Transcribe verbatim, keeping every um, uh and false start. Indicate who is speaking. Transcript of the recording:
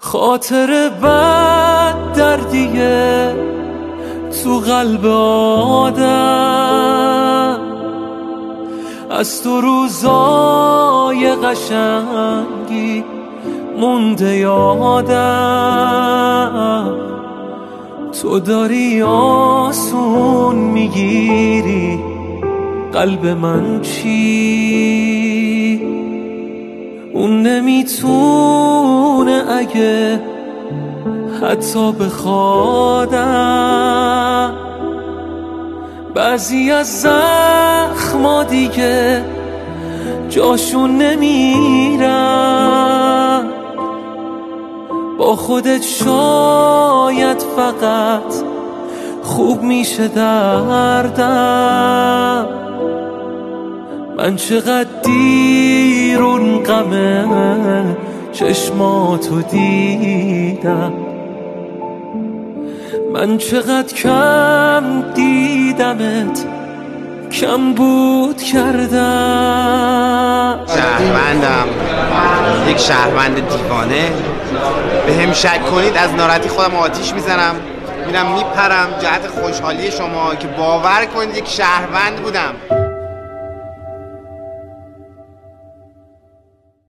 Speaker 1: خاطر بد دردیه تو قلب آدم، از تو روزای قشنگی مونده یادم. تو داری آسون میگیری قلب من چی؟ اون نمیتونه اگه حتی بخوادم. بعضی از زخما دیگه جاشون نمیرن، با خودت شاید فقط خوب میشه دردم. من چقدر دیر اون غم چشماتو دیدم، من چقدر کم دیدمت کم بود کردم.
Speaker 2: شهروندم، یک شهروند دیوانه. به هم شک کنید از ناراحتی خودم آتیش میزنم، میرم میپرم جهت خوشحالی شما که باور کنید یک شهروند بودم.